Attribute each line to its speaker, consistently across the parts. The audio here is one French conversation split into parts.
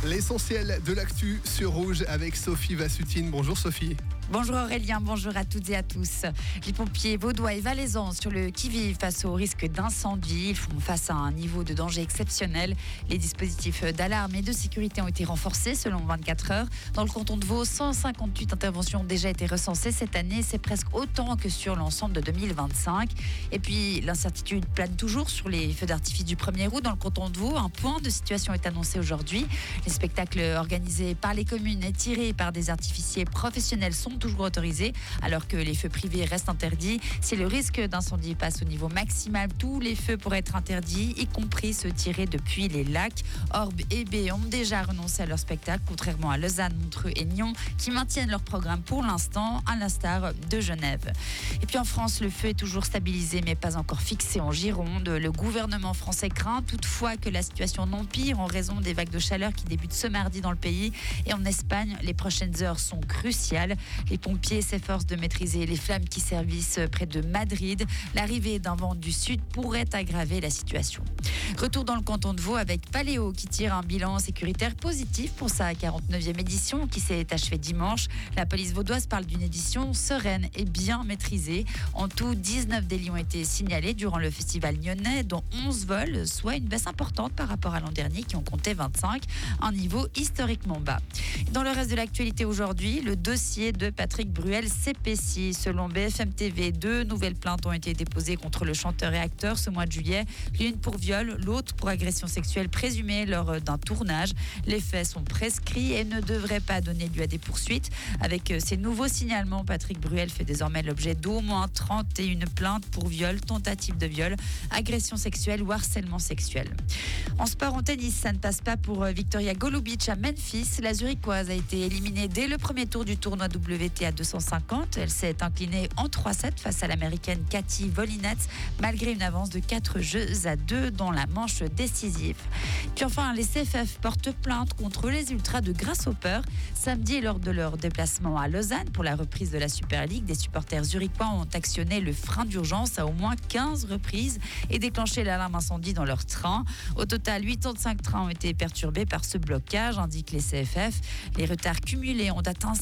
Speaker 1: L'essentiel de l'actu sur Rouge avec Sophie Vassutine. Bonjour Sophie.
Speaker 2: Bonjour Aurélien, bonjour à toutes et à tous. Les pompiers vaudois et valaisans sur le qui-vive face au risque d'incendie. Ils font face à un niveau de danger exceptionnel. Les dispositifs d'alarme et de sécurité ont été renforcés selon 24 heures. Dans le canton de Vaud, 158 interventions ont déjà été recensées cette année. C'est presque autant que sur l'ensemble de 2025. Et puis l'incertitude plane toujours sur les feux d'artifice du 1er août dans le canton de Vaud. Un point de situation est annoncé aujourd'hui. Les spectacles organisés par les communes et tirés par des artificiers professionnels sont toujours autorisés, alors que les feux privés restent interdits. Si le risque d'incendie passe au niveau maximal, tous les feux pourraient être interdits, y compris ceux tirés depuis les lacs. Orbe et B ont déjà renoncé à leur spectacle, contrairement à Lausanne, Montreux et Nyon, qui maintiennent leur programme pour l'instant, à l'instar de Genève. Et puis en France, le feu est toujours stabilisé, mais pas encore fixé en Gironde. Le gouvernement français craint toutefois que la situation n'empire en raison des vagues de chaleur qui débutent ce mardi dans le pays. Et en Espagne, les prochaines heures sont cruciales. Les pompiers s'efforcent de maîtriser les flammes qui sévissent près de Madrid. L'arrivée d'un vent du sud pourrait aggraver la situation. Retour dans le canton de Vaud avec Paléo qui tire un bilan sécuritaire positif pour sa 49e édition qui s'est achevée dimanche. La police vaudoise parle d'une édition sereine et bien maîtrisée. En tout, 19 délits ont été signalés durant le festival nyonnais, dont 11 vols, soit une baisse importante par rapport à l'an dernier qui en comptait 25, un niveau historiquement bas. Dans le reste de l'actualité aujourd'hui, le dossier de Patrick Bruel s'épaissit. Selon BFM TV, 2 nouvelles plaintes ont été déposées contre le chanteur et acteur ce mois de juillet. L'une pour viol, l'autre pour agression sexuelle présumée lors d'un tournage. Les faits sont prescrits et ne devraient pas donner lieu à des poursuites. Avec ces nouveaux signalements, Patrick Bruel fait désormais l'objet d'au moins 31 plaintes pour viol, tentative de viol, agression sexuelle ou harcèlement sexuel. En sport, en tennis, ça ne passe pas pour Victoria Golubic à Memphis. La Zurichoise a été éliminée dès le premier tour du tournoi WTA 250. Elle s'est inclinée en 3-7 face à l'américaine Katie Volinets, malgré une avance de 4 jeux à 2 dans la manche décisive. Puis enfin, les CFF portent plainte contre les Ultras de Grasshopper. Samedi, lors de leur déplacement à Lausanne pour la reprise de la Super League, des supporters zurichois ont actionné le frein d'urgence à au moins 15 reprises et déclenché l'alarme incendie dans leur train. Au total, 85 trains ont été perturbés par ce blocage, indiquent les CFF. Les retards cumulés ont atteint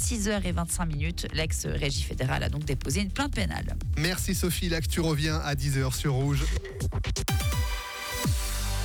Speaker 2: 6h25. L'ex-régie fédérale a donc déposé une plainte pénale.
Speaker 1: Merci Sophie, l'actu revient à 10h sur Rouge.